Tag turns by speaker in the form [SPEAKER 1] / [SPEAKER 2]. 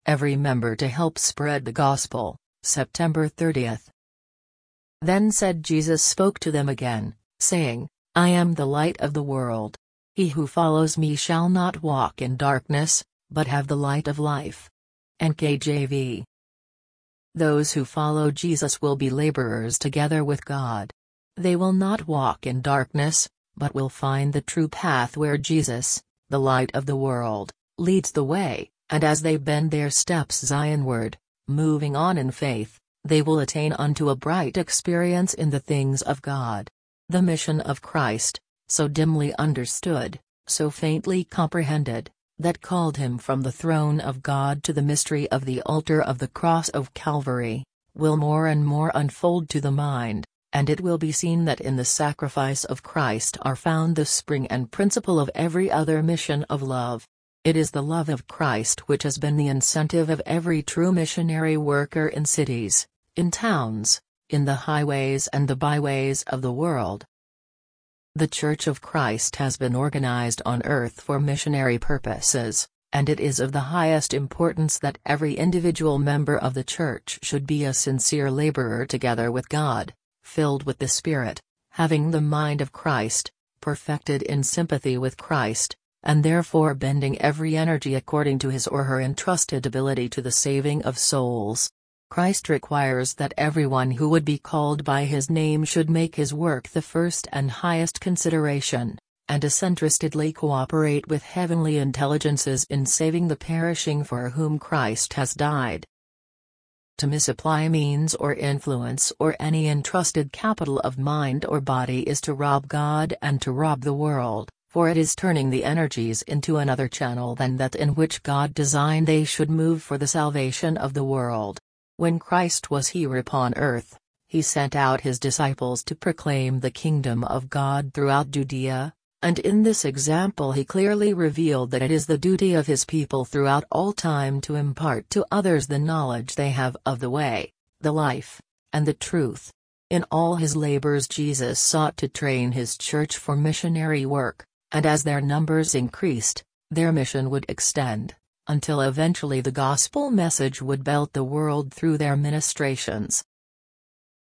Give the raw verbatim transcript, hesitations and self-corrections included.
[SPEAKER 1] every member to help spread the gospel. September thirtieth. Then said Jesus spoke to them again, saying, I am the light of the world. He who follows me shall not walk in darkness, but have the light of life. N K J V. Those who follow Jesus will be laborers together with God. They will not walk in darkness, but will find the true path where Jesus, the light of the world, leads the way, and as they bend their steps Zionward, moving on in faith, they will attain unto a bright experience in the things of God. The mission of Christ, so dimly understood, so faintly comprehended, that called him from the throne of God to the mystery of the altar of the cross of Calvary, will more and more unfold to the mind, and it will be seen that in the sacrifice of Christ are found the spring and principle of every other mission of love. It is the love of Christ which has been the incentive of every true missionary worker in cities, in towns, in the highways and the byways of the world. The Church of Christ has been organized on earth for missionary purposes, and it is of the highest importance that every individual member of the Church should be a sincere laborer together with God, filled with the Spirit, having the mind of Christ, perfected in sympathy with Christ, and therefore bending every energy according to his or her entrusted ability to the saving of souls. Christ requires that everyone who would be called by his name should make his work the first and highest consideration, and disinterestedly cooperate with heavenly intelligences in saving the perishing for whom Christ has died. To misapply means or influence or any entrusted capital of mind or body is to rob God and to rob the world, for it is turning the energies into another channel than that in which God designed they should move for the salvation of the world. When Christ was here upon earth, he sent out his disciples to proclaim the kingdom of God throughout Judea, and in this example he clearly revealed that it is the duty of his people throughout all time to impart to others the knowledge they have of the way, the life, and the truth. In all his labors Jesus sought to train his church for missionary work, and as their numbers increased, their mission would extend, until eventually the gospel message would belt the world through their ministrations.